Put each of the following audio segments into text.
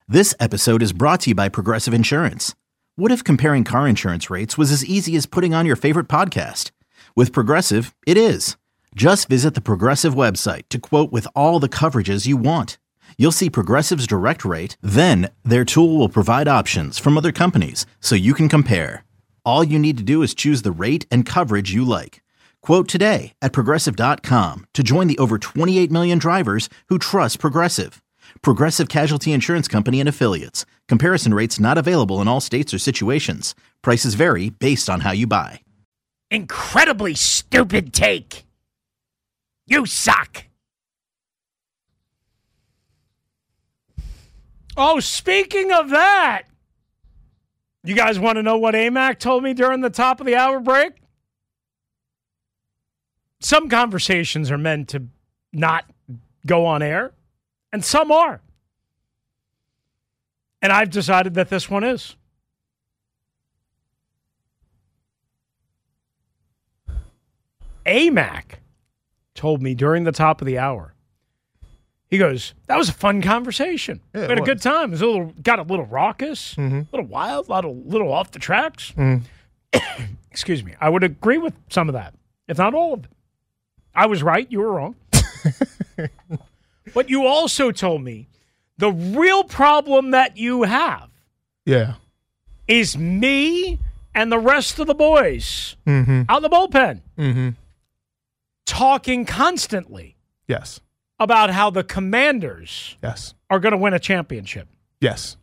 This episode is brought to you by Progressive Insurance. What if comparing car insurance rates was as easy as putting on your favorite podcast? With Progressive, it is. Just visit the Progressive website to quote with all the coverages you want. You'll see Progressive's direct rate, then their tool will provide options from other companies so you can compare. All you need to do is choose the rate and coverage you like. Quote today at Progressive.com to join the over 28 million drivers who trust Progressive. Progressive Casualty Insurance Company and Affiliates. Comparison rates not available in all states or situations. Prices vary based on how you buy. Incredibly stupid take. You suck. Oh, speaking of that, you guys want to know what AMAC told me during the top of the hour break? Some conversations are meant to not go on air, and some are. And I've decided that this one is. AMAC told me during the top of the hour. He goes, that was a fun conversation. Yeah, we had a good time. It was got a little raucous, a little wild, a little off the tracks. Excuse me. I would agree with some of that, if not all of it. I was right. You were wrong. But you also told me the real problem that you have is me and the rest of the boys out in the bullpen talking constantly about how the Commanders are going to win a championship. Yes.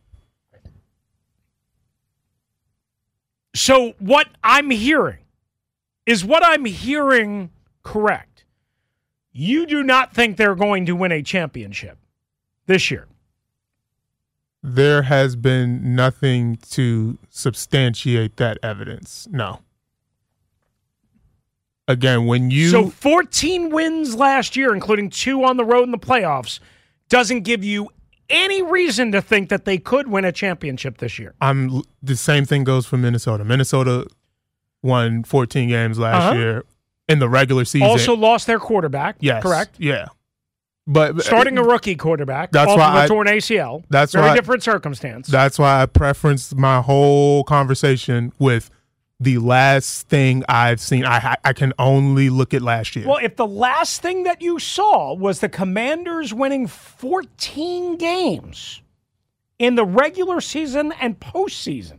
So what I'm hearing correct? You do not think they're going to win a championship this year? There has been nothing to substantiate that evidence. No. Again, when you... So 14 wins last year, including 2 on the road in the playoffs, doesn't give you any reason to think that they could win a championship this year. The same thing goes for Minnesota. Minnesota won 14 games last year in the regular season. Also lost their quarterback. Yes. Correct? Yeah. But starting a rookie quarterback, that's off why of a torn ACL. That's very why, different circumstance. That's why I preferenced my whole conversation with the last thing I've seen. I can only look at last year. Well, if the last thing that you saw was the Commanders winning 14 games in the regular season and postseason,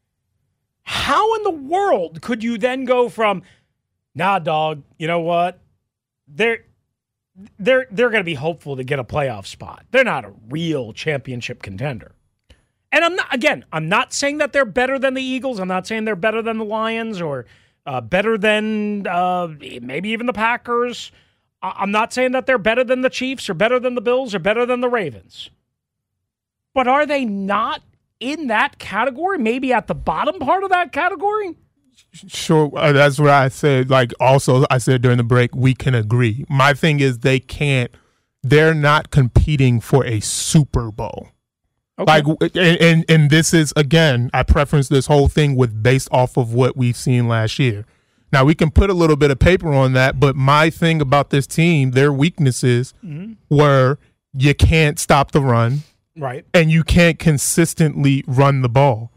how in the world could you then go from, nah, dog, you know what? They're going to be hopeful to get a playoff spot. They're not a real championship contender. And I'm not saying that they're better than the Eagles. I'm not saying they're better than the Lions or better than maybe even the Packers. I'm not saying that they're better than the Chiefs or better than the Bills or better than the Ravens. But are they not in that category? Maybe at the bottom part of that category? Sure, that's what I said. Also, I said during the break, we can agree. My thing is they're not competing for a Super Bowl. Okay. And this is, again, I preference this whole thing based off of what we've seen last year. Now, we can put a little bit of paper on that, but my thing about this team, their weaknesses were you can't stop the run. Right. And you can't consistently run the ball.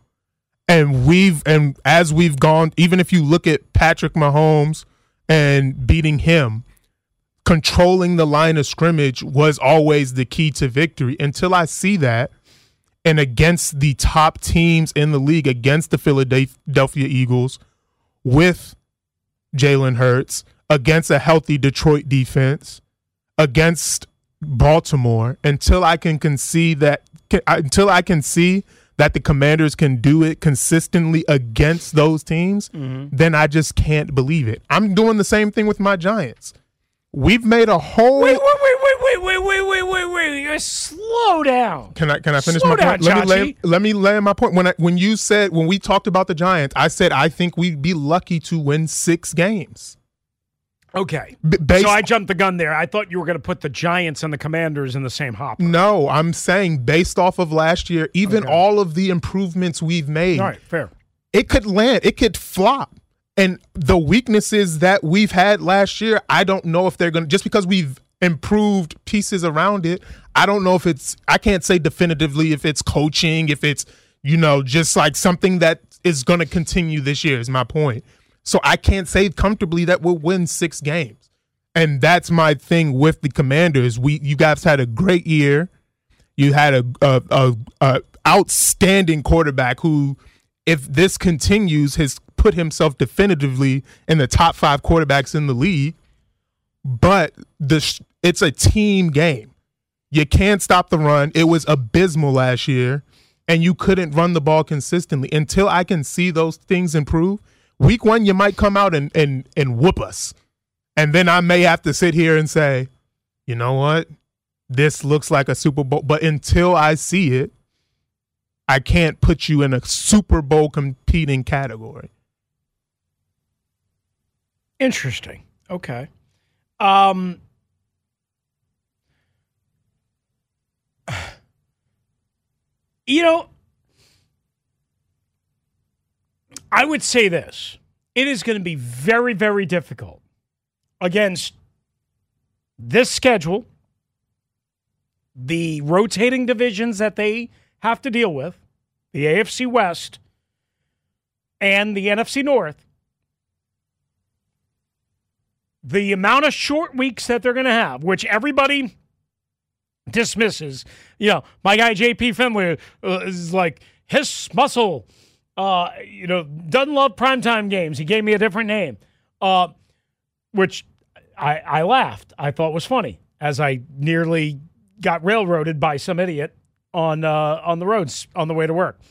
And as we've gone, even if you look at Patrick Mahomes and beating him, controlling the line of scrimmage was always the key to victory. Until I see that, and against the top teams in the league, against the Philadelphia Eagles, with Jalen Hurts, against a healthy Detroit defense, against Baltimore, until I can see that the Commanders can do it consistently against those teams, then I just can't believe it. I'm doing the same thing with my Giants. We've made a whole... Wait. Slow down. Can I finish Slow my down, point? Let me land my point. When we talked about the Giants, I said I think we'd be lucky to win 6 games. Okay. So I jumped the gun there. I thought you were going to put the Giants and the Commanders in the same hopper. No, I'm saying based off of last year, even all of the improvements we've made. All right, fair. It could land. It could flop. And the weaknesses that we've had last year, I don't know if they're going to – just because we've improved pieces around it. I don't know if I can't say definitively if it's coaching, if it's, just like something that is going to continue this year is my point. So I can't say comfortably that we'll win 6 games. And that's my thing with the Commanders. You guys had a great year. You had a outstanding quarterback who, if this continues, has put himself definitively in the top 5 quarterbacks in the league. But it's a team game. You can't stop the run. It was abysmal last year, and you couldn't run the ball consistently. Until I can see those things improve, week 1 you might come out and whoop us. And then I may have to sit here and say, you know what? This looks like a Super Bowl. But until I see it, I can't put you in a Super Bowl competing category. Interesting. Okay. I would say this. It is going to be very, very difficult against this schedule, the rotating divisions that they have to deal with, the AFC West and the NFC North, the amount of short weeks that they're going to have, which everybody dismisses. My guy JP Finley is like, his muscle, doesn't love primetime games. He gave me a different name, which I laughed. I thought was funny as I nearly got railroaded by some idiot on the roads on the way to work.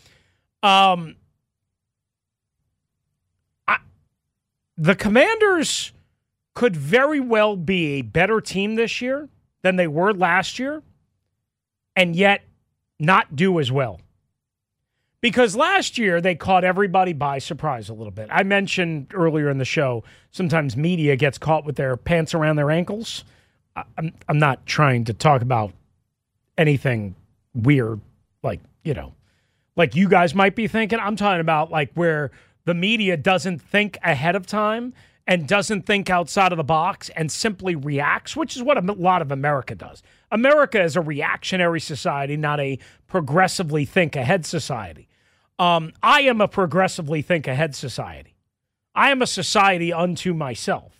The Commanders could very well be a better team this year than they were last year, and yet not do as well. Because last year they caught everybody by surprise a little bit. I mentioned earlier in the show, sometimes media gets caught with their pants around their ankles. I'm not trying to talk about anything weird, like you guys might be thinking. I'm talking about like where the media doesn't think ahead of time and doesn't think outside of the box and simply reacts, which is what a lot of America does. America is a reactionary society, not a progressively think ahead society. I am a progressively think ahead society. I am a society unto myself.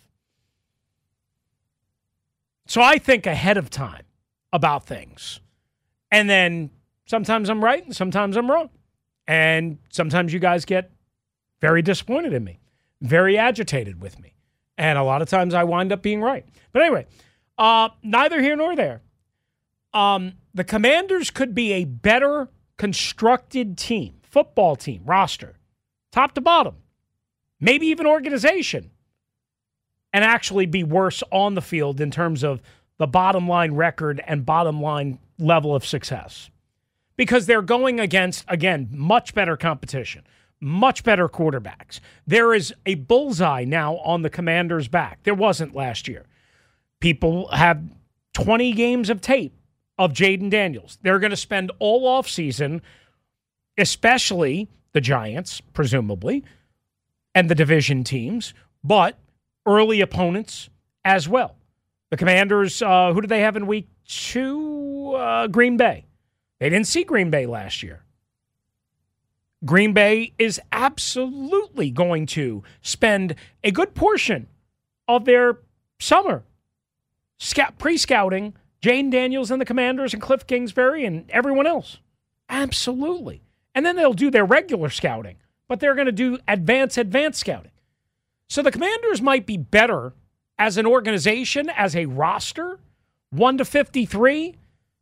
So I think ahead of time about things. And then sometimes I'm right and sometimes I'm wrong. And sometimes you guys get very disappointed in me, very agitated with me. And a lot of times I wind up being right. But anyway, neither here nor there. The Commanders could be a better constructed team, football team, roster, top to bottom, maybe even organization, and actually be worse on the field in terms of the bottom line record and bottom line level of success. Because they're going against, again, much better competition, much better quarterbacks. There is a bullseye now on the Commanders' back. There wasn't last year. People have 20 games of tape of Jaden Daniels. They're going to spend all offseason, especially the Giants, presumably, and the division teams, but early opponents as well. The Commanders, who did they have in week 2? Green Bay. They didn't see Green Bay last year. Green Bay is absolutely going to spend a good portion of their summer pre-scouting Jaden Daniels and the Commanders and Cliff Kingsbury and everyone else. Absolutely. And then they'll do their regular scouting, but they're going to do advanced scouting. So the Commanders might be better as an organization, as a roster, 1-53,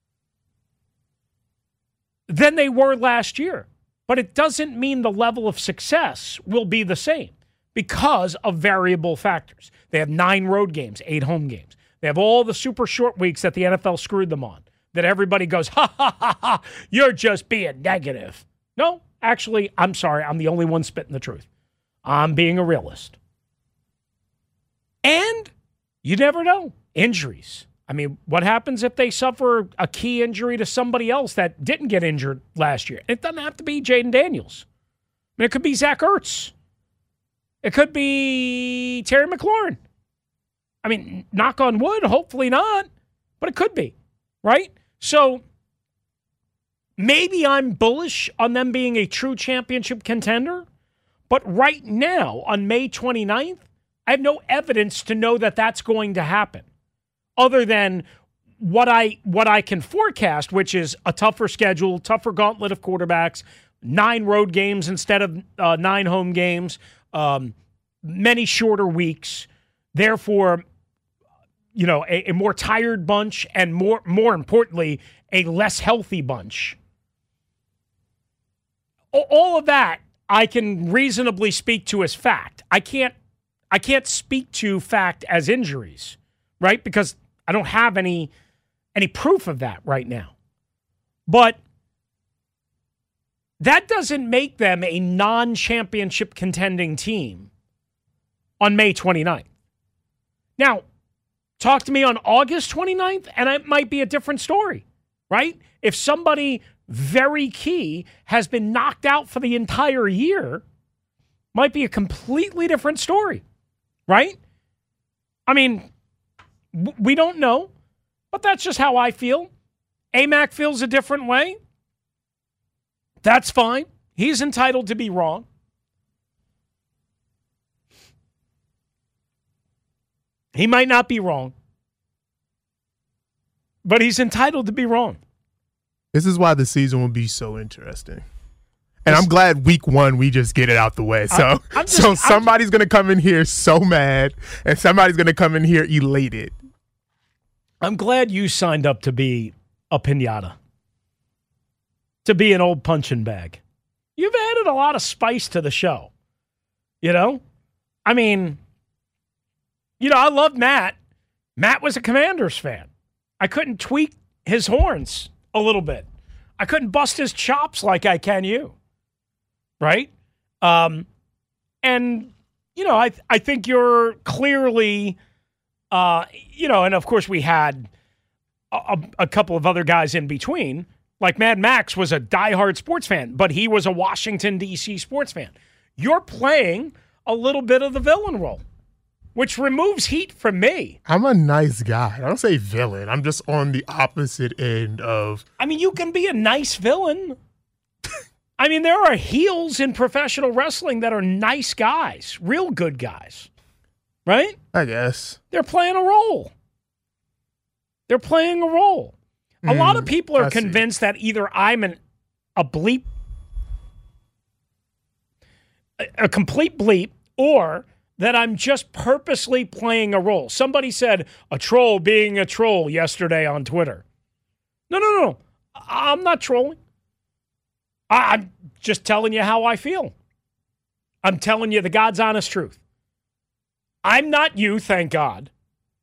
than they were last year. But it doesn't mean the level of success will be the same because of variable factors. They have 9 road games, 8 home games. They have all the super short weeks that the NFL screwed them on, that everybody goes, ha, ha, ha, ha, you're just being negative. No, actually, I'm sorry. I'm the only one spitting the truth. I'm being a realist. And you never know. Injuries. I mean, what happens if they suffer a key injury to somebody else that didn't get injured last year? It doesn't have to be Jaden Daniels. I mean, it could be Zach Ertz. It could be Terry McLaurin. I mean, knock on wood, hopefully not. but it could be, right? So maybe I'm bullish on them being a true championship contender, but right now, on May 29th, I have no evidence to know that that's going to happen, other than what I can forecast, which is a tougher schedule, tougher gauntlet of quarterbacks, 9 road games instead of 9 home games, many shorter weeks, therefore, a more tired bunch, and more importantly, a less healthy bunch. All of that I can reasonably speak to as fact. I can't speak to fact as injuries, right? Because I don't have any proof of that right now. But that doesn't make them a non-championship contending team on May 29th. Now, talk to me on August 29th, and it might be a different story, right? If somebody very key has been knocked out for the entire year, might be a completely different story, right? I mean, we don't know, but that's just how I feel. AMAC feels a different way. That's fine. He's entitled to be wrong. He might not be wrong, but he's entitled to be wrong. This is why the season will be so interesting. And I'm glad week 1 we just get it out the way. So somebody's going to come in here so mad, and somebody's going to come in here elated. I'm glad you signed up to be a piñata, to be an old punching bag. You've added a lot of spice to the show. I mean, I love Matt. Matt was a Commanders fan. I couldn't tweak his horns a little bit. I couldn't bust his chops like I can you. Right? And, I think you're clearly, and of course we had a couple of other guys in between. Like Mad Max was a diehard sports fan, but he was a Washington, D.C. sports fan. You're playing a little bit of the villain role, which removes heat from me. I'm a nice guy. I don't say villain. I'm just on the opposite end of... I mean, you can be a nice villain. I mean, there are heels in professional wrestling that are nice guys, real good guys, right? I guess. They're playing a role. They're playing a role. A lot of people are convinced that either I'm a complete bleep, or that I'm just purposely playing a role. Somebody said a troll being a troll yesterday on Twitter. No. I'm not trolling. I'm just telling you how I feel. I'm telling you the God's honest truth. I'm not you, thank God.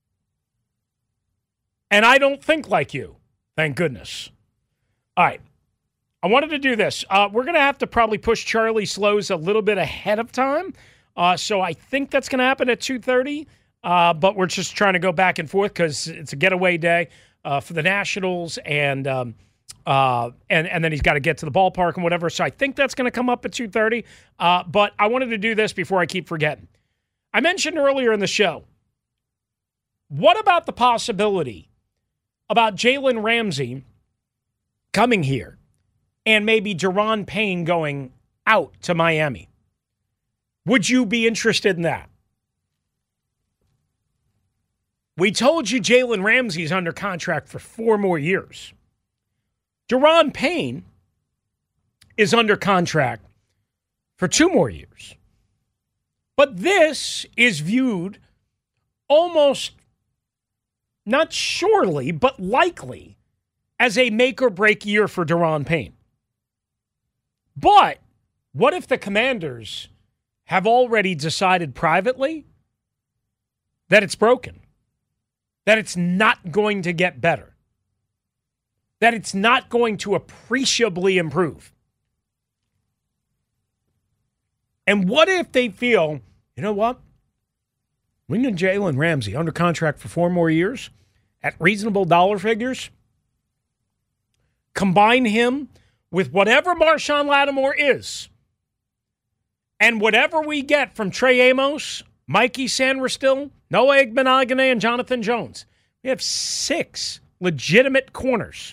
And I don't think like you, thank goodness. All right. I wanted to do this. We're going to have to probably push Charlie Slows a little bit ahead of time. So I think that's going to happen at 2:30. But we're just trying to go back and forth because it's a getaway day for the Nationals, and then he's got to get to the ballpark and whatever. So I think that's going to come up at 2:30. But I wanted to do this before I keep forgetting. I mentioned earlier in the show, what about the possibility about Jalen Ramsey coming here and maybe Daron Payne going out to Miami? Would you be interested in that? We told you Jalen Ramsey's under contract for 4 more years. Daron Payne is under contract for 2 more years. But this is viewed almost, not surely, but likely, as a make-or-break year for Daron Payne. But what if the Commanders have already decided privately that it's broken, that it's not going to get better, that it's not going to appreciably improve? And what if they feel, you know what? We need Jalen Ramsey under contract for 4 more years at reasonable dollar figures. Combine him with whatever Marshawn Lattimore is, and whatever we get from Trey Amos, Mikey Sanderstil, Noah Igbenogany, and Jonathan Jones. We have 6 legitimate corners.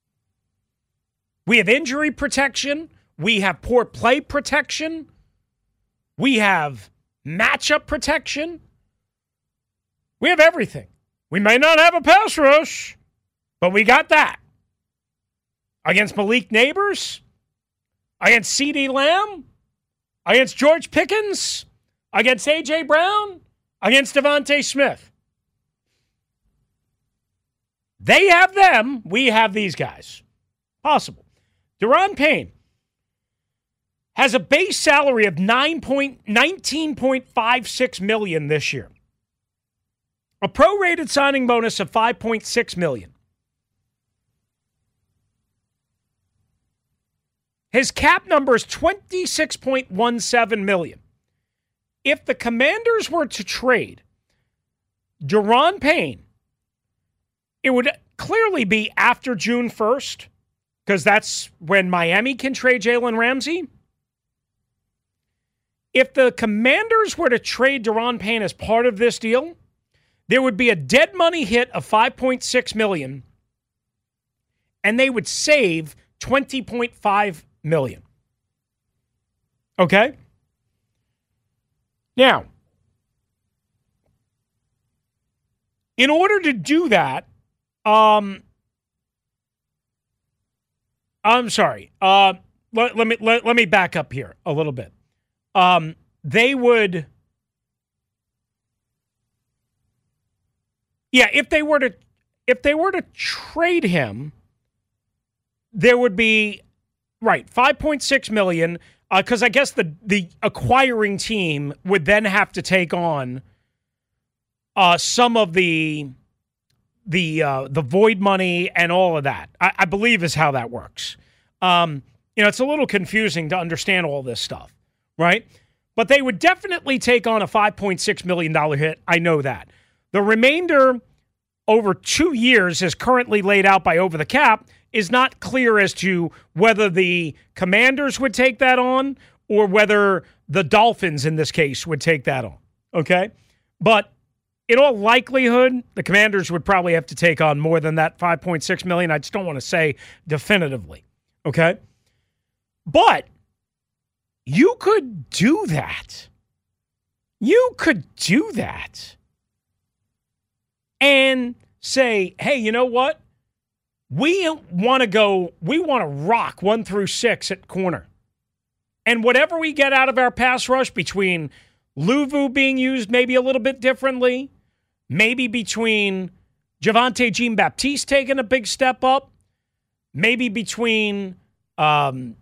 We have injury protection. We have poor play protection. We have matchup protection. We have everything. We may not have a pass rush, but we got that. Against Malik Neighbors, against CeeDee Lamb, against George Pickens, against A.J. Brown, against Devontae Smith. They have them. We have these guys. Possible. Deron Payne has a base salary of $19.56 million this year. A prorated signing bonus of $5.6 million. His cap number is $26.17 million. If the Commanders were to trade Deron Payne, it would clearly be after June 1st, because that's when Miami can trade Jalen Ramsey. If the Commanders were to trade Deron Payne as part of this deal, there would be a dead money hit of $5.6 million, and they would save $20.5 million. Okay? Now, in order to do that, I'm sorry. Let me back up here a little bit. They would, if they were to trade him, there would be $5.6 million. Because I guess the acquiring team would then have to take on some of the void money and all of that. I believe is how that works. It's a little confusing to understand all this stuff, right? But they would definitely take on a $5.6 million hit. I know that. The remainder over 2 years is currently laid out by Over the Cap is not clear as to whether the Commanders would take that on or whether the Dolphins, in this case, would take that on, okay? But in all likelihood, the Commanders would probably have to take on more than that $5.6 million. I just don't want to say definitively, okay? But you could do that. You could do that and say, hey, you know what? We want to rock 1 through 6 at corner. And whatever we get out of our pass rush between Luvu being used maybe a little bit differently, maybe between Javonte Jean-Baptiste taking a big step up, maybe between, some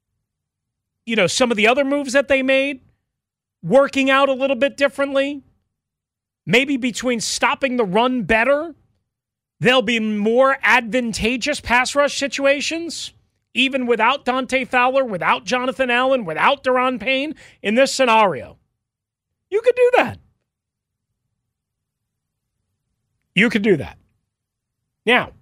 of the other moves that they made, working out a little bit differently, maybe between stopping the run better, there'll be more advantageous pass rush situations, even without Dante Fowler, without Jonathan Allen, without Deron Payne in this scenario. You could do that. You could do that. Now,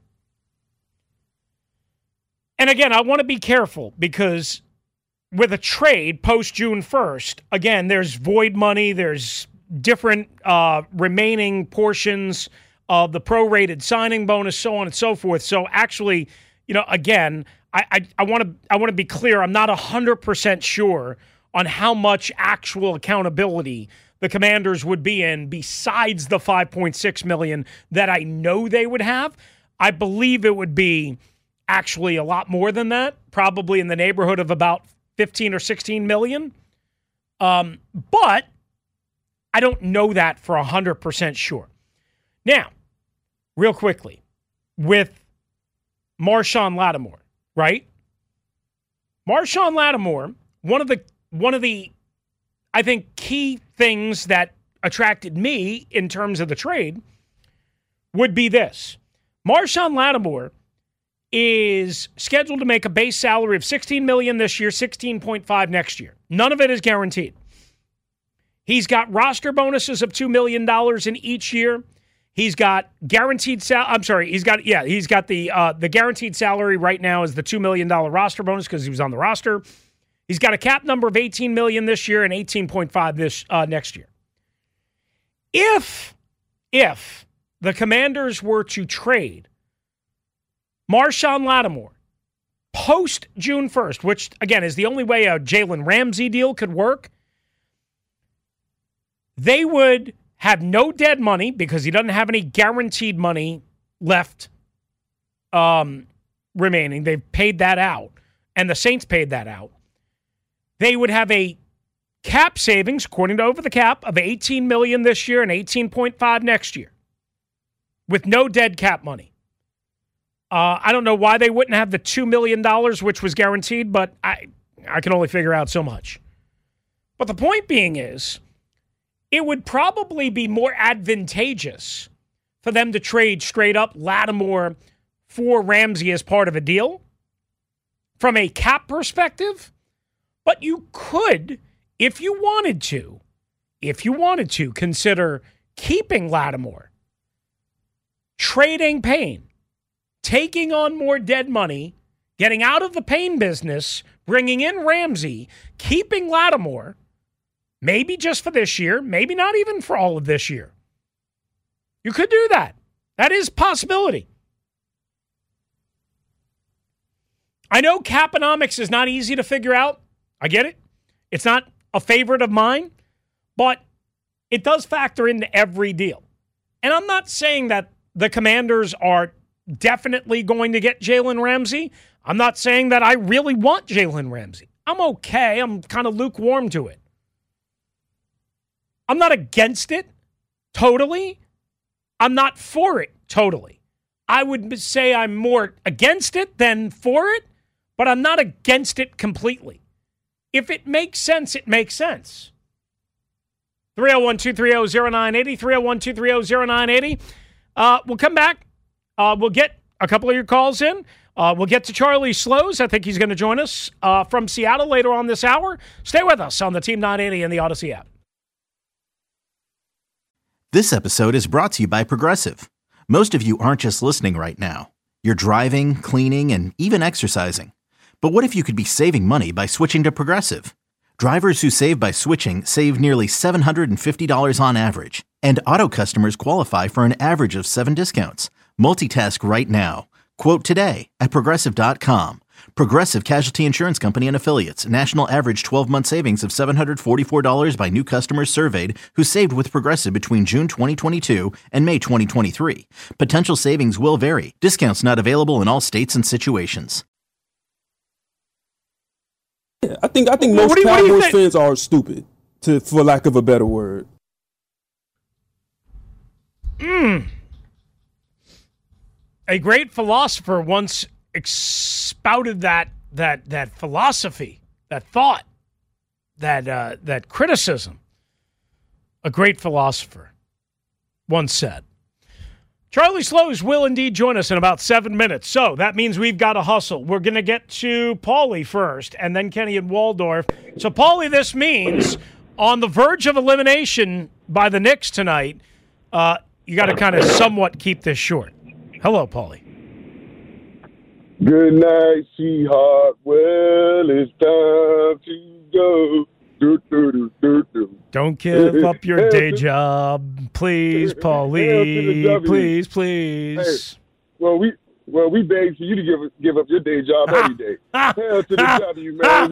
and again, I want to be careful because with a trade post-June 1st, again, there's void money, there's different remaining portions of the prorated signing bonus, so on and so forth. So actually, again, I want to be clear. I'm not 100% sure on how much actual accountability the Commanders would be in besides the $5.6 million that I know they would have. I believe it would be actually a lot more than that, probably in the neighborhood of about 15 or 16 million. But I don't know that for 100% sure. Now, real quickly, with Marshon Lattimore, right? Marshon Lattimore, one of the I think key things that attracted me in terms of the trade would be this. Marshon Lattimore is scheduled to make a base salary of $16 million this year, $16.5 next year. None of it is guaranteed. He's got roster bonuses of $2 million in each year. He's got guaranteed he's got the guaranteed salary right now is the $2 million roster bonus because he was on the roster. He's got a cap number of $18 million this year and $18.5 this next year. If the Commanders were to trade Marshawn Lattimore, post June 1st, which, again, is the only way a Jalen Ramsey deal could work, they would have no dead money because he doesn't have any guaranteed money left remaining. They've paid that out, and the Saints paid that out. They would have a cap savings, according to Over the Cap, of $18 million this year and $18.5 next year, with no dead cap money. I don't know why they wouldn't have the $2 million, which was guaranteed, but I can only figure out so much. But the point being is, it would probably be more advantageous for them to trade straight up Lattimore for Ramsey as part of a deal from a cap perspective. But you could, if you wanted to, consider keeping Lattimore, trading Payne, taking on more dead money, getting out of the Payne business, bringing in Ramsey, keeping Lattimore, maybe just for this year, maybe not even for all of this year. You could do that. That is a possibility. I know Caponomics is not easy to figure out. I get it. It's not a favorite of mine, but it does factor into every deal. And I'm not saying that the Commanders are definitely going to get Jalen Ramsey. I'm not saying that I really want Jalen Ramsey. I'm okay. I'm kind of lukewarm to it. I'm not against it totally. I'm not for it totally. I would say I'm more against it than for it, but I'm not against it completely. If it makes sense, it makes sense. 301-230-0980, 301-230-0980. We'll come back. We'll get a couple of your calls in. We'll get to Charlie Slows. I think he's going to join us from Seattle later on this hour. Stay with us on the Team 980 and the Odyssey app. This episode is brought to you by Progressive. Most of you aren't just listening right now. You're driving, cleaning, and even exercising. But what if you could be saving money by switching to Progressive? Drivers who save by switching save nearly $750 on average. And auto customers qualify for an average of 7 discounts. Multitask right now. Quote today at Progressive.com. Progressive Casualty Insurance Company and Affiliates. National average 12-month savings of $744 by new customers surveyed who saved with Progressive between June 2022 and May 2023. Potential savings will vary. Discounts not available in all states and situations. Yeah, I think most Cowboys fans are stupid, for lack of a better word. A great philosopher once spouted that philosophy, that thought, that criticism. A great philosopher once said. Charlie Slows will indeed join us in about 7 minutes. So that means we've got to hustle. We're going to get to Paulie first and then Kenny and Waldorf. So, Paulie, this means on the verge of elimination by the Knicks tonight, you got to kind of somewhat keep this short. Hello, Paulie. Good night, sweetheart. Well, it's time to go. Don't give up your day job, please, Paulie. Please. Hey, well, we beg for you to give up your day job every day. Hell to the W, man.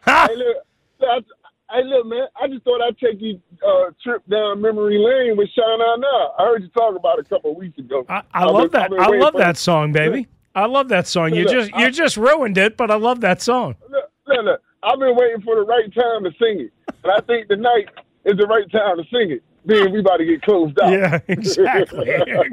Hey, look, man. I just thought I'd take you trip down memory lane with Shine On Now. I heard you talk about it a couple of weeks ago. I love that. I love that song, baby. I love that song. You just ruined it, but I love that song. Look. I've been waiting for the right time to sing it. And I think tonight is the right time to sing it. Then we about to get closed out. Yeah, exactly.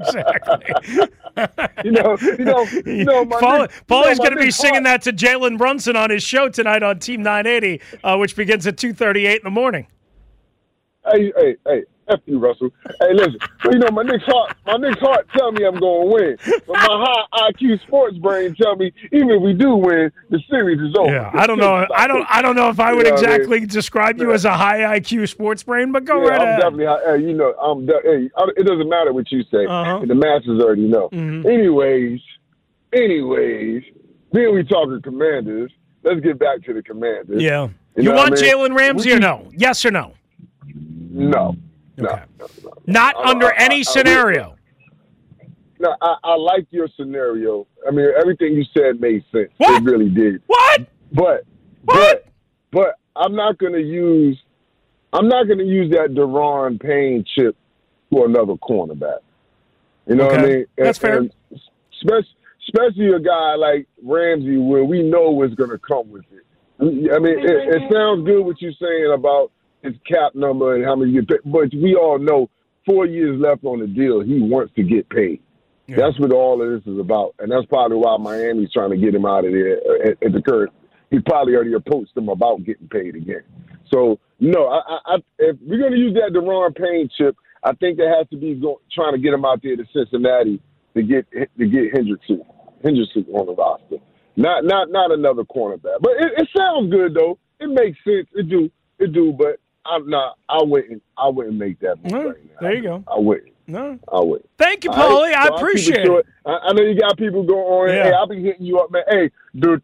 Paulie's going to be singing that to Jalen Brunson on his show tonight on Team 980, which begins at 2:38 in the morning. Hey, F you, Russell. Hey, listen. My Knicks heart tell me I'm going to win. But my high IQ sports brain tell me even if we do win, the series is over. Yeah, I don't know. I don't know if I would exactly describe you as a high IQ sports brain, but go right ahead. I'm definitely it doesn't matter what you say. The masses already know. Mm-hmm. Anyways, then we talking Commanders. Let's get back to the Commanders. Yeah. You want Jalen Ramsey or no? Yes or no? No. Okay. No. Not under any scenario. No, I like your scenario. I mean, everything you said made sense. What? It really did. What? But I'm not going to use that Deron Payne chip for another cornerback. You know what I mean? That's fair. And especially a guy like Ramsey, where we know what's going to come with it. I mean, it sounds good what you're saying about his cap number and how many you pay, but we all know 4 years left on the deal. He wants to get paid. Yeah. That's what all of this is about, and that's probably why Miami's trying to get him out of there at the current. He probably already approached them about getting paid again. So, no, if we're going to use that Deron Payne chip, I think there has to be trying to get him out there to Cincinnati to get Hendrickson on the roster. Not another cornerback. But it sounds good though. It makes sense. It do. But I wouldn't make that move right now. There you go. I wouldn't. No. I wouldn't. Thank you, Paulie. I appreciate it. I know you got people going. Yeah. Hey, I'll be hitting you up, man. Hey, do.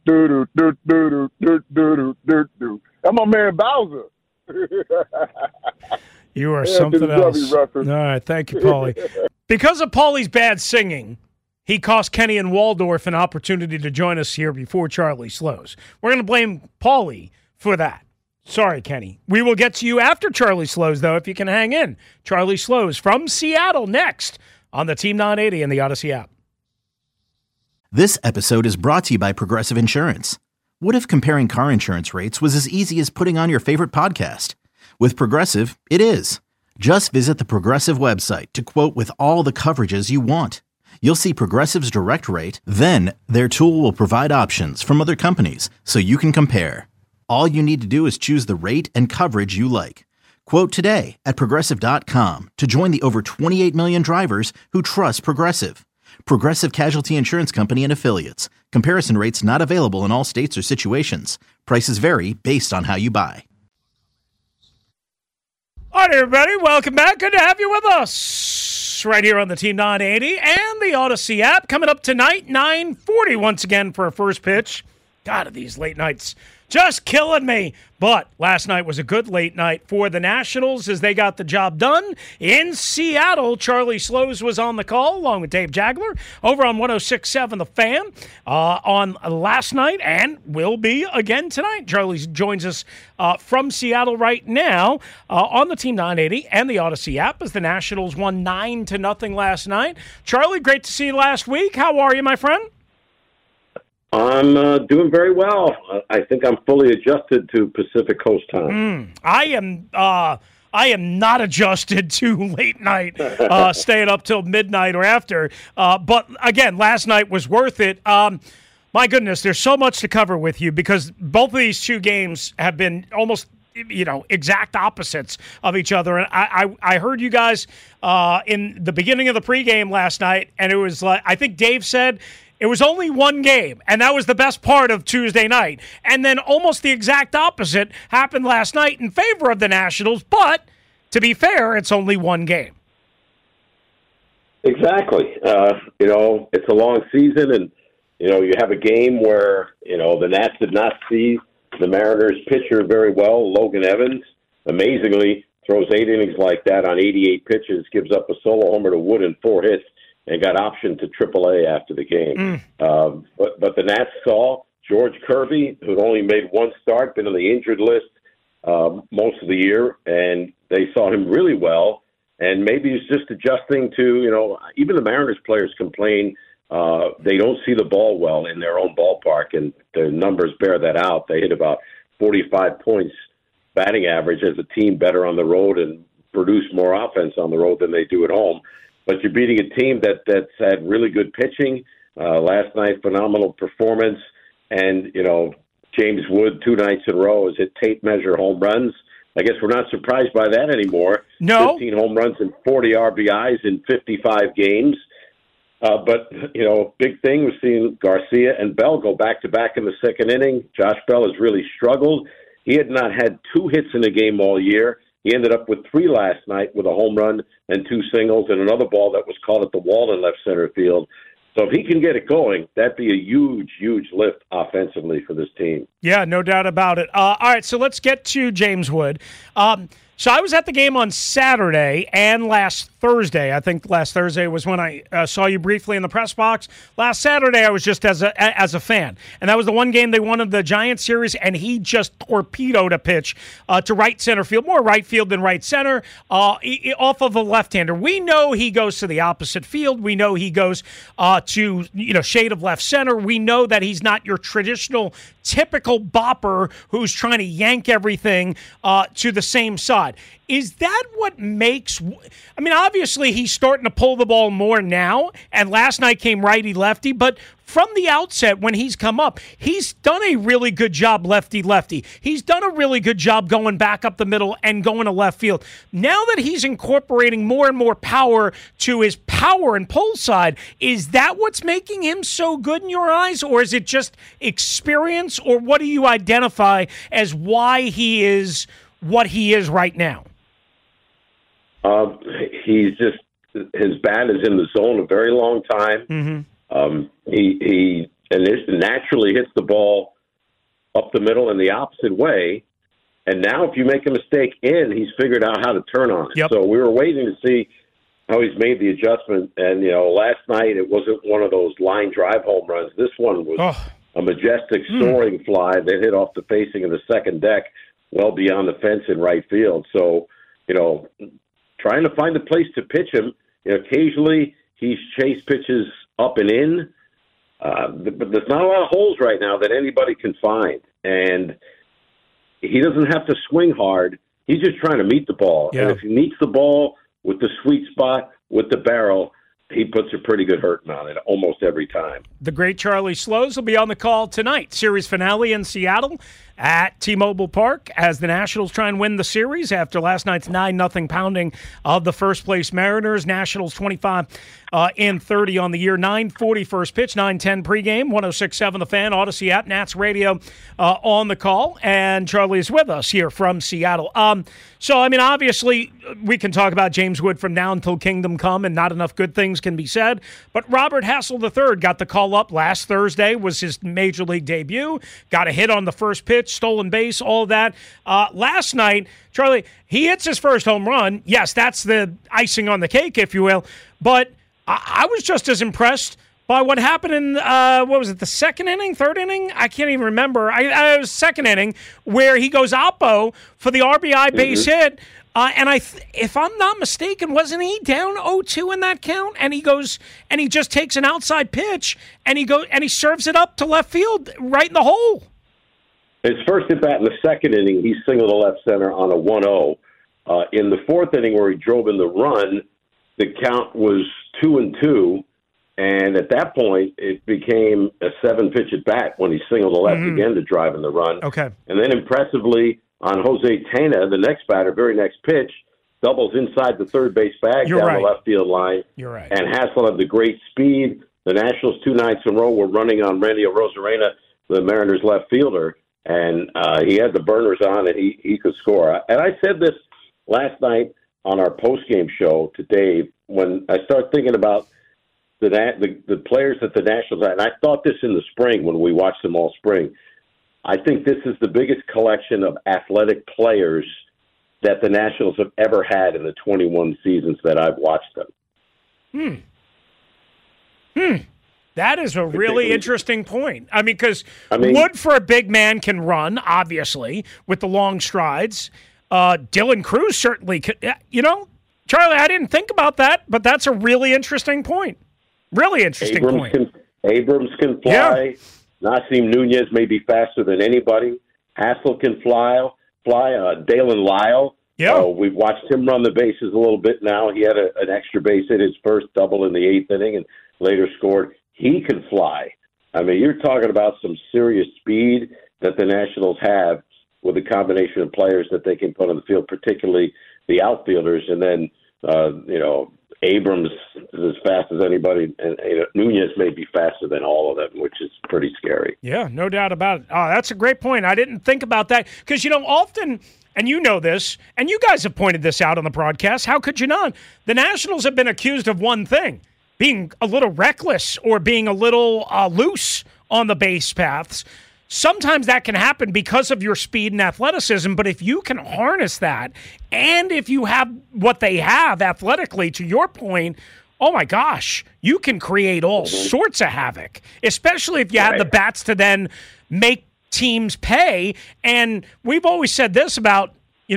That's my man Bowser. You are something else. All right, thank you, Paulie. Because of Paulie's bad singing, he cost Kenny and Waldorf an opportunity to join us here before Charlie Slows. We're going to blame Paulie for that. Sorry, Kenny. We will get to you after Charlie Slows, though, if you can hang in. Charlie Slows from Seattle next on the Team 980 and the Odyssey app. This episode is brought to you by Progressive Insurance. What if comparing car insurance rates was as easy as putting on your favorite podcast? With Progressive, it is. Just visit the Progressive website to quote with all the coverages you want. You'll see Progressive's direct rate, then their tool will provide options from other companies so you can compare. All you need to do is choose the rate and coverage you like. Quote today at Progressive.com to join the over 28 million drivers who trust Progressive. Progressive Casualty Insurance Company and Affiliates. Comparison rates not available in all states or situations. Prices vary based on how you buy. All right, everybody. Welcome back. Good to have you with us right here on the Team 980 and the Odyssey app. Coming up tonight, 9:40 once again for a first pitch. God, are these late nights just killing me. But last night was a good late night for the Nationals as they got the job done in Seattle. Charlie Slows was on the call along with Dave Jagler over on 106.7 The Fan on last night and will be again tonight. Charlie joins us from Seattle right now on the Team 980 and the Odyssey app as the Nationals won 9-0 last night. Charlie, great to see you last week. How are you, my friend? I'm doing very well. I think I'm fully adjusted to Pacific Coast time. I am not adjusted to late night, staying up till midnight or after. But again, last night was worth it. My goodness, there's so much to cover with you because both of these two games have been almost exact opposites of each other. And I heard you guys in the beginning of the pregame last night, and it was like I think Dave said it was only one game, and that was the best part of Tuesday night. And then almost the exact opposite happened last night in favor of the Nationals. But to be fair, it's only one game. Exactly. It's a long season, and you have a game where the Nats did not see the Mariners pitcher very well. Logan Evans, amazingly, throws 8 innings like that on 88 pitches, gives up a solo homer to Wood and 4 hits, and got optioned to AAA after the game. But the Nats saw George Kirby, who'd only made one start, been on the injured list most of the year, and they saw him really well. And maybe he's just adjusting to, even the Mariners players complain they don't see the ball well in their own ballpark, and the numbers bear that out. They hit about 45 points batting average as a team better on the road and produce more offense on the road than they do at home. But you're beating a team that's had really good pitching. Last night, phenomenal performance. And, James Wood 2 nights in a row has hit tape measure home runs. I guess we're not surprised by that anymore. No. 15 home runs and 40 RBIs in 55 games. But big thing was seeing Garcia and Bell go back-to-back in the second inning. Josh Bell has really struggled. He had not had 2 hits in a game all year. He ended up with 3 last night with a home run and 2 singles and another ball that was caught at the wall in left center field. So if he can get it going, that'd be a huge, huge lift offensively for this team. Yeah, no doubt about it. All right, so let's get to James Wood. So I was at the game on Saturday and last Thursday. I think last Thursday was when I saw you briefly in the press box. Last Saturday, I was just as a fan. And that was the one game they won of the Giants series, and he just torpedoed a pitch to right center field, more right field than right center, off of a left-hander. We know he goes to the opposite field. We know he goes to shade of left center. We know that he's not your traditional, typical bopper who's trying to yank everything to the same side. Is that what makes – I mean, obviously he's starting to pull the ball more now, and last night came righty-lefty, but from the outset when he's come up, he's done a really good job lefty-lefty. He's done a really good job going back up the middle and going to left field. Now that he's incorporating more and more power to his power and pull side, is that what's making him so good in your eyes, or is it just experience, or what do you identify as why he is what he is right now? He's just, his bat is in the zone a very long time. Mm-hmm. He naturally hits the ball up the middle in the opposite way. And now if you make a mistake he's figured out how to turn on it. Yep. So we were waiting to see how he's made the adjustment. And, last night it wasn't one of those line drive home runs. This one was a majestic soaring fly that hit off the facing of the second deck, well beyond the fence in right field. So, trying to find a place to pitch him. Occasionally he's chased pitches up and in, but there's not a lot of holes right now that anybody can find. And he doesn't have to swing hard. He's just trying to meet the ball. Yeah. And if he meets the ball with the sweet spot, with the barrel, he puts a pretty good hurting on it almost every time. The great Charlie Slows will be on the call tonight. Series finale in Seattle at T-Mobile Park as the Nationals try and win the series after last night's 9-0 pounding of the first-place Mariners. Nationals 25-30 on the year. 9:40 first pitch, 9:10 pregame, 106.7 The Fan, Odyssey app, Nats Radio on the call. And Charlie is with us here from Seattle. So, I mean, obviously, we can talk about James Wood from now until Kingdom Come, and not enough good things can be said. But Robert Hassell III got the call up last Thursday, was his Major League debut, got a hit on the first pitch, stolen base, all of that. Last night, Charlie, he hits his first home run. Yes, that's the icing on the cake, if you will. But I was just as impressed by what happened in, the second inning, third inning? I can't even remember. It was second inning where he goes oppo for the RBI base hit. And if I'm not mistaken, wasn't he down 0-2 in that count? And he goes and he just takes an outside pitch and he serves it up to left field right in the hole. His first at bat in the second inning, he singled to left center on a 1-0. In the fourth inning where he drove in the run, the count was 2-2. And at that point, it became a 7-pitch at bat when he singled to left again to drive in the run. Okay. And then impressively on Jose Tena, the next batter, very next pitch, doubles inside the third base bag down the left field line. You're right. And Hassell had the great speed. The Nationals 2 nights in a row were running on Randy Arozarena, the Mariners left fielder. And he had the burners on, and he could score. And I said this last night on our postgame show to Dave when I started thinking about the players that the Nationals had. And I thought this in the spring when we watched them all spring. I think this is the biggest collection of athletic players that the Nationals have ever had in the 21 seasons that I've watched them. That is a really interesting point. I mean, because Wood for a big man can run, obviously, with the long strides. Dylan Cruz certainly could. Charlie, I didn't think about that, but that's a really interesting point. Really interesting point. Abrams can fly. Yeah. Nasim Nunez may be faster than anybody. Hassell can fly. Dalen Lyle. Yeah. We've watched him run the bases a little bit now. He had an extra base hit, his first double in the 8th inning, and later scored. He can fly. I mean, you're talking about some serious speed that the Nationals have with a combination of players that they can put on the field, particularly the outfielders. And then, Abrams is as fast as anybody, and Nunez may be faster than all of them, which is pretty scary. Yeah, no doubt about it. Oh, that's a great point. I didn't think about that because, often, and you know this, and you guys have pointed this out on the broadcast, how could you not? The Nationals have been accused of one thing, being a little reckless or being a little loose on the base paths. sometimes that can happen because of your speed and athleticism, but if you can harness that, and if you have what they have athletically, to your point, oh my gosh, you can create all sorts of havoc, especially if you have the bats to then make teams pay. And we've always said this about,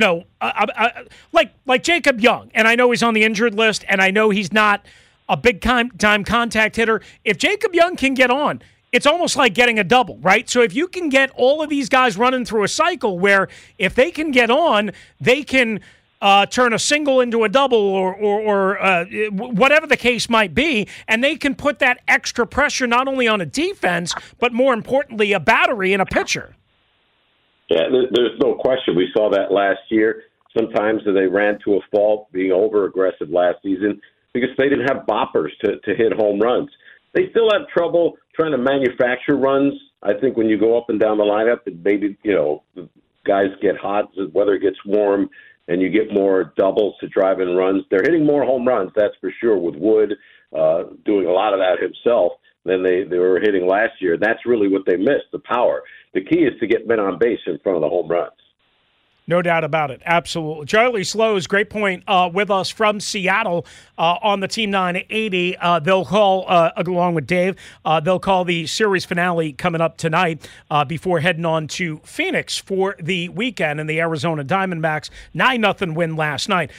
like Jacob Young, and I know he's on the injured list, and I know he's not a big-time contact hitter. If Jacob Young can get on, it's almost like getting a double, right? So if you can get all of these guys running through a cycle where if they can get on, they can turn a single into a double or whatever the case might be, and they can put that extra pressure not only on a defense, but more importantly, a battery and a pitcher. Yeah, there's no question. We saw that last year. Sometimes they ran to a fault, being over-aggressive last season, because they didn't have boppers to hit home runs. They still have trouble trying to manufacture runs. I think when you go up and down the lineup, maybe, guys get hot, the weather gets warm, and you get more doubles to drive in runs. They're hitting more home runs, that's for sure, with Wood doing a lot of that himself than they were hitting last year. That's really what they missed, the power. The key is to get men on base in front of the home runs. No doubt about it. Absolutely. Charlie Slows, great point, with us from Seattle on the Team 980. They'll call, along with Dave, they'll call the series finale coming up tonight before heading on to Phoenix for the weekend and the Arizona Diamondbacks. 9-0 win last night.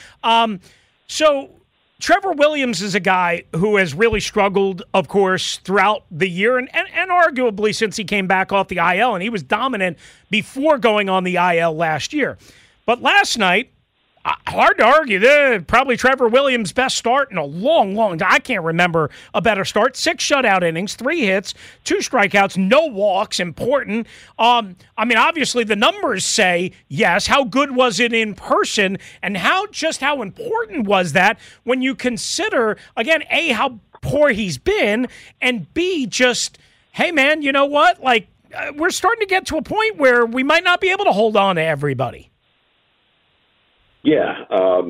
So Trevor Williams is a guy who has really struggled, of course, throughout the year and arguably since he came back off the IL, and he was dominant before going on the IL last year. But last night, hard to argue, probably Trevor Williams' best start in a long time. I can't remember a better start. 6 shutout innings, 3 hits, 2 strikeouts, no walks, important. Obviously the numbers say yes. How good was it in person, and how important was that when you consider, again, A, how poor he's been, and B, just, hey, man, you know what? We're starting to get to a point where we might not be able to hold on to everybody. Yeah,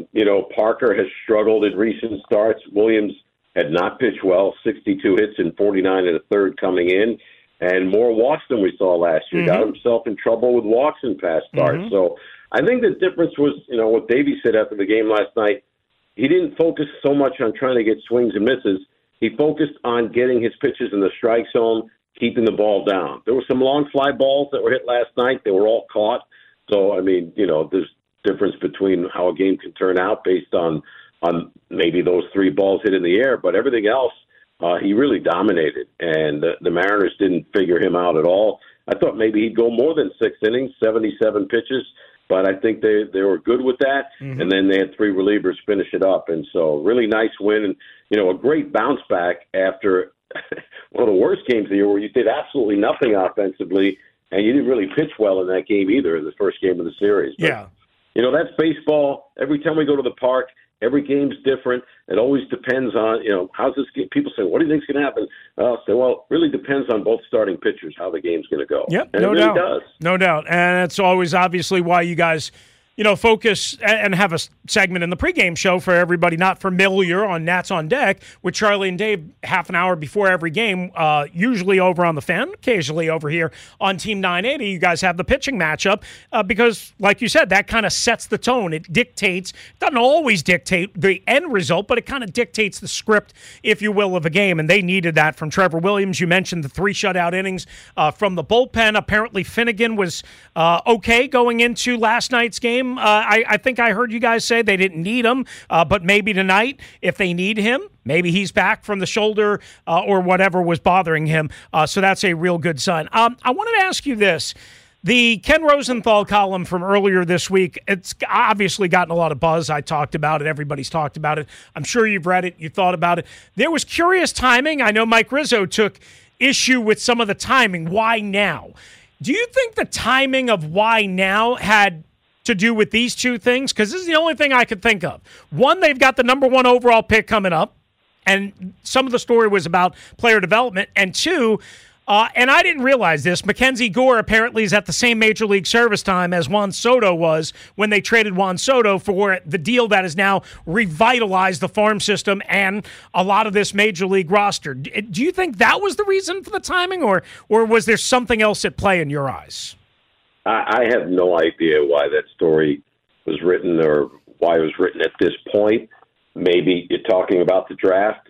Parker has struggled in recent starts. Williams had not pitched well, 62 hits and 49 in the third coming in, and more walks than we saw last year. Got himself in trouble with walks in past starts. So I think the difference was, what Davey said after the game last night, he didn't focus so much on trying to get swings and misses. He focused on getting his pitches in the strike zone, keeping the ball down. There were some long fly balls that were hit last night. They were all caught. So, there's difference between how a game can turn out based on maybe those 3 balls hit in the air, but everything else, he really dominated, and the Mariners didn't figure him out at all. I thought maybe he'd go more than 6 innings, 77 pitches, but I think they were good with that, and then they had 3 relievers finish it up, and so really nice win, and a great bounce back after one of the worst games of the year where you did absolutely nothing offensively, and you didn't really pitch well in that game either, in the first game of the series. But, that's baseball. Every time we go to the park, every game's different. It always depends on, how's this game? People say, what do you think's going to happen? I'll say, well, it really depends on both starting pitchers, how the game's going to go. Yep, and no it really doubt. does. No doubt. And it's always obviously why you guys, focus and have a segment in the pregame show for everybody not familiar on Nats on Deck with Charlie and Dave half an hour before every game, usually over on the Fan, occasionally over here on Team 980. You guys have the pitching matchup because, like you said, that kind of sets the tone. It dictates, doesn't always dictate the end result, but it kind of dictates the script, if you will, of a game, and they needed that from Trevor Williams. You mentioned the 3 shutout innings from the bullpen. Apparently Finnegan was okay going into last night's game. I think I heard you guys say they didn't need him, but maybe tonight, if they need him, maybe he's back from the shoulder or whatever was bothering him. So that's a real good sign. I wanted to ask you this. The Ken Rosenthal column from earlier this week, it's obviously gotten a lot of buzz. I talked about it. Everybody's talked about it. I'm sure you've read it. You thought about it. There was curious timing. I know Mike Rizzo took issue with some of the timing. Why now? Do you think the timing of why now had to do with these 2 things? Because this is the only thing I could think of. One, they've got the number 1 overall pick coming up, and some of the story was about player development. And 2, And I didn't realize this. Mackenzie Gore apparently is at the same Major League service time as Juan Soto was when they traded Juan Soto for the deal that has now revitalized the farm system and a lot of this Major League roster. Do you think that was the reason for the timing, or was there something else at play in your eyes? I have no idea why that story was written or why it was written at this point. Maybe you're talking about the draft.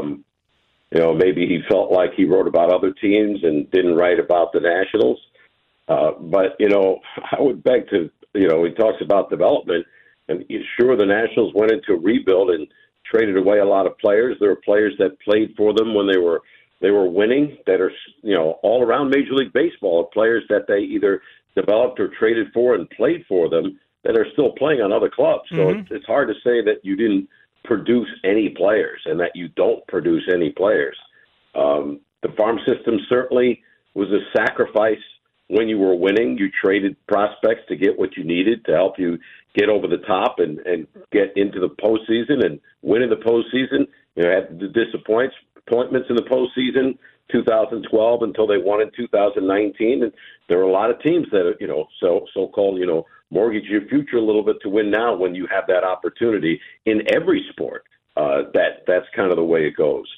Maybe he felt like he wrote about other teams and didn't write about the Nationals. But I would beg to, he talks about development, and sure, the Nationals went into a rebuild and traded away a lot of players. There were players that played for them when they were winning that are, all around Major League Baseball, players that they either developed or traded for and played for them that are still playing on other clubs. So it's hard to say that you didn't produce any players and that you don't produce any players. The farm system certainly was a sacrifice when you were winning. You traded prospects to get what you needed to help you get over the top and get into the postseason and win in the postseason. Had the disappointments in the postseason 2012 until they won in 2019. And there are a lot of teams that are, so-called, mortgage your future a little bit to win now when you have that opportunity in every sport. That's kind of the way it goes.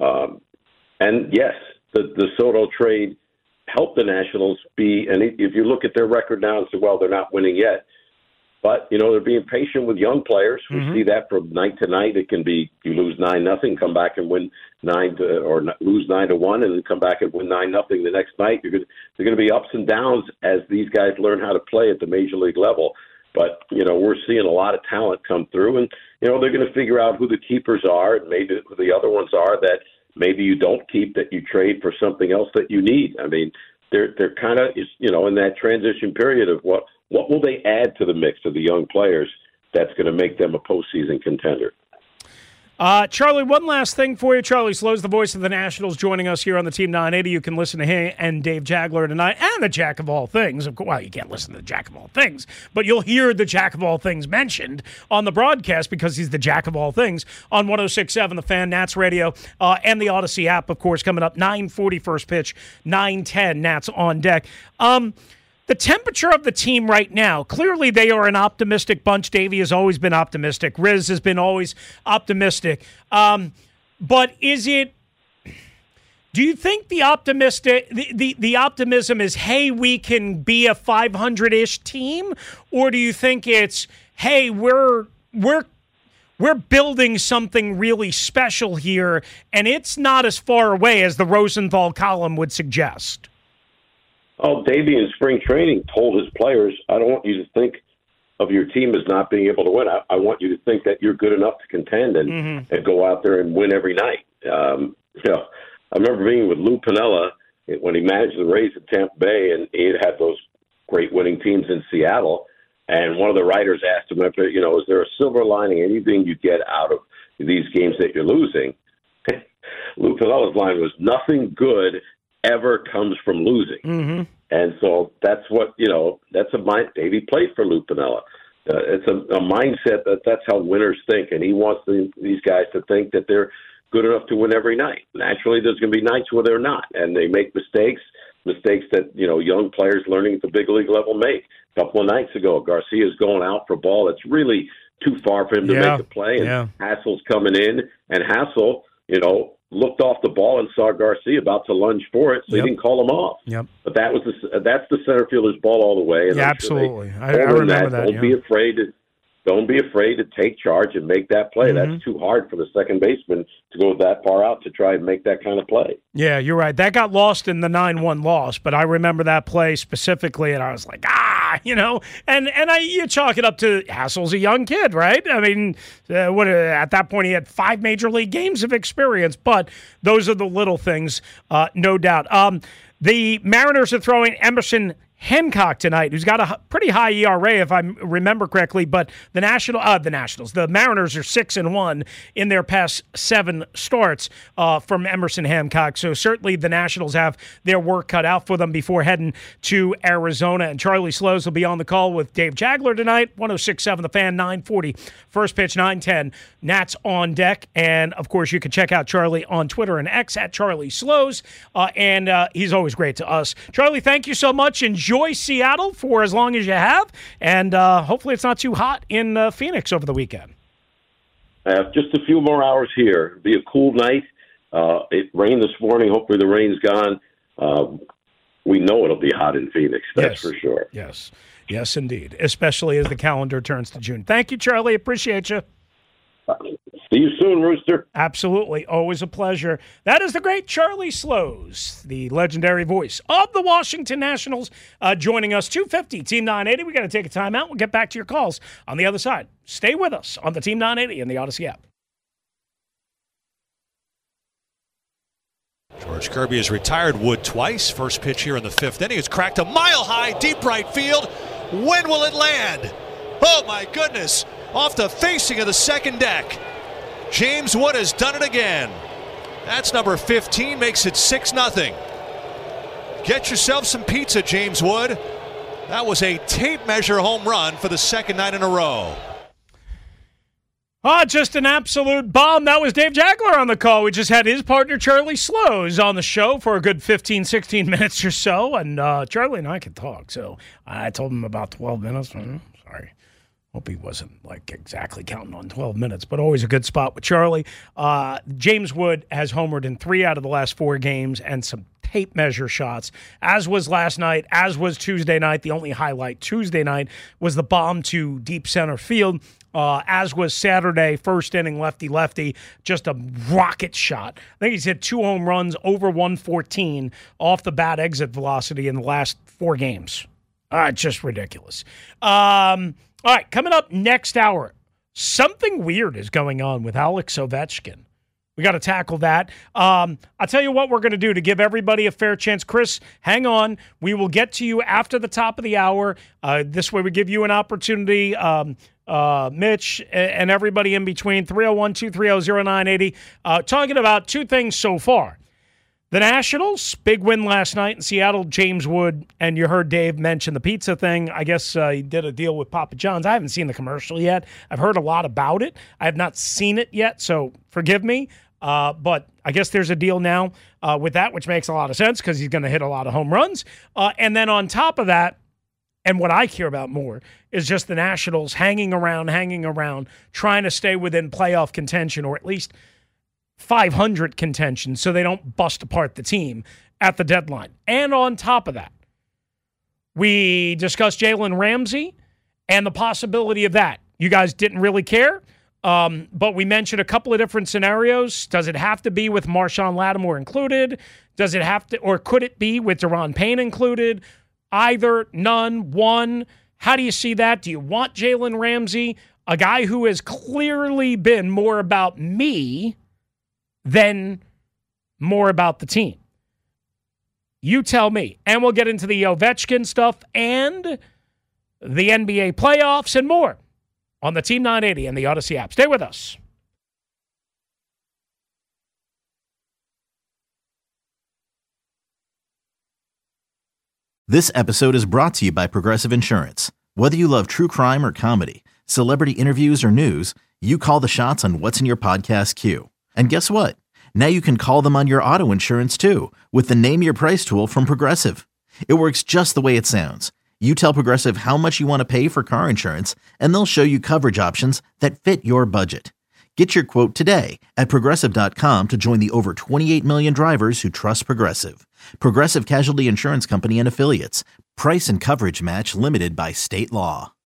And yes, the Soto trade helped the Nationals be, and if you look at their record now and say, well, they're not winning yet, but, they're being patient with young players. We see that from night to night. It can be you lose 9-0, come back and win or lose 9-1, and then come back and win 9-0 the next night. They're going to be ups and downs as these guys learn how to play at the major league level. But, we're seeing a lot of talent come through, and, they're going to figure out who the keepers are and maybe who the other ones are that maybe you don't keep, that you trade for something else that you need. I mean, they're kind of, in that transition period of what will they add to the mix of the young players that's going to make them a postseason contender. Charlie, one last thing for you. Charlie Slow's the voice of the Nationals, joining us here on the Team 980. You can listen to him and Dave Jagler tonight, and the Jack of all things. Well, you can't listen to the Jack of all things, but you'll hear the Jack of all things mentioned on the broadcast because he's the Jack of all things on 106.7 The Fan, Nats Radio, and the Odyssey app, of course, coming up 9:40 first pitch, 9:10 Nats on deck. The temperature of the team right now, clearly they are an optimistic bunch. Davey has always been optimistic. Riz has been always optimistic. But do you think the optimism is, hey, we can be a 500-ish team? Or do you think it's, hey, we're building something really special here, and it's not as far away as the Rosenthal column would suggest? Oh, Davey in spring training told his players, I don't want you to think of your team as not being able to win. I want you to think that you're good enough to contend and go out there and win every night. I remember being with Lou Piniella when he managed the Rays at Tampa Bay, and he had those great winning teams in Seattle. And one of the writers asked him, is there a silver lining, anything you get out of these games that you're losing? Lou Piniella's line was, nothing good ever comes from losing. And so that's what, that's a mind. Davey played for Lou Piniella. It's a mindset that's how winners think. And he wants these guys to think that they're good enough to win every night. Naturally, there's going to be nights where they're not, and they make mistakes that, young players learning at the big league level make. A couple of nights ago, Garcia's going out for a ball that's really too far for him to make a play, and Hassel's coming in, and Hassel, looked off the ball and saw Garcia about to lunge for it, so he didn't call him off. But that's the center fielder's ball all the way. And absolutely. I remember that. Don't be afraid to take charge and make that play. That's too hard for the second baseman to go that far out to try and make that kind of play. Yeah, you're right. That got lost in the 9-1 loss, but I remember that play specifically, and I was like, and you chalk it up to Hassel's a young kid, right? I mean, at that point he had 5 major league games of experience, but those are the little things, no doubt. The Mariners are throwing Emerson Hancock tonight, who's got a pretty high ERA, if I remember correctly, but the Mariners are 6-1 in their past 7 starts from Emerson Hancock. So certainly the Nationals have their work cut out for them before heading to Arizona. And Charlie Slows will be on the call with Dave Jagler tonight, 106.7 The Fan, 9:40. First pitch, 9:10. Nats on deck. And, of course, you can check out Charlie on Twitter and X at Charlie Slows. And he's always great to us. Charlie, thank you so much. Enjoy Seattle for as long as you have, and hopefully it's not too hot in Phoenix over the weekend. Just a few more hours here. It'll be a cool night. It rained this morning. Hopefully the rain's gone. We know it'll be hot in Phoenix. That's for sure. Yes, indeed, especially as the calendar turns to June. Thank you, Charlie. Appreciate you. See you soon, Rooster. Absolutely. Always a pleasure. That is the great Charlie Slows, the legendary voice of the Washington Nationals, joining us. 250 Team 980. We got to take a timeout. We'll get back to your calls on the other side. Stay with us on the Team 980 and the Odyssey app. George Kirby has retired Wood twice. First pitch here in the 5th inning. It's cracked a mile high, deep right field. When will it land? Oh, my goodness. Off the facing of the second deck. James Wood has done it again. That's number 15, makes it 6-0. Get yourself some pizza, James Wood. That was a tape measure home run for the second night in a row. Just an absolute bomb. That was Dave Jagler on the call. We just had his partner, Charlie Slows, on the show for a good 15, 16 minutes or so. And Charlie and I can talk. So I told him about 12 minutes. Sorry. Hope he wasn't exactly counting on 12 minutes, but always a good spot with Charlie. James Wood has homered in 3 out of the last 4 games and some tape measure shots, as was last night, as was Tuesday night. The only highlight Tuesday night was the bomb to deep center field, as was Saturday, first inning, lefty-lefty, just a rocket shot. I think he's hit 2 home runs over 114 off the bat exit velocity in the last 4 games. Just ridiculous. All right, coming up next hour, something weird is going on with Alex Ovechkin. We got to tackle that. I'll tell you what we're going to do to give everybody a fair chance. Chris, hang on. We will get to you after the top of the hour. This way we give you an opportunity, Mitch and everybody in between, 301-230-0980. Talking about 2 things so far. The Nationals, big win last night in Seattle. James Wood, and you heard Dave mention the pizza thing. I guess he did a deal with Papa John's. I haven't seen the commercial yet. I've heard a lot about it. I have not seen it yet, so forgive me. But I guess there's a deal now with that, which makes a lot of sense because he's going to hit a lot of home runs. And then on top of that, and what I care about more, is just the Nationals hanging around, trying to stay within playoff contention, or at least 500 contention, so they don't bust apart the team at the deadline. And on top of that, we discussed Jalen Ramsey and the possibility of that. You guys didn't really care, but we mentioned a couple of different scenarios. Does it have to be with Marshawn Lattimore included? Does it have to, or could it be with Daron Payne included? Either, none, one. How do you see that? Do you want Jalen Ramsey, a guy who has clearly been more about me than more about the team? You tell me. And we'll get into the Ovechkin stuff and the NBA playoffs and more on the Team 980 and the Odyssey app. Stay with us. This episode is brought to you by Progressive Insurance. Whether you love true crime or comedy, celebrity interviews or news, you call the shots on what's in your podcast queue. And guess what? Now you can call them on your auto insurance too with the Name Your Price tool from Progressive. It works just the way it sounds. You tell Progressive how much you want to pay for car insurance, and they'll show you coverage options that fit your budget. Get your quote today at Progressive.com to join the over 28 million drivers who trust Progressive. Progressive Casualty Insurance Company and Affiliates. Price and coverage match limited by state law.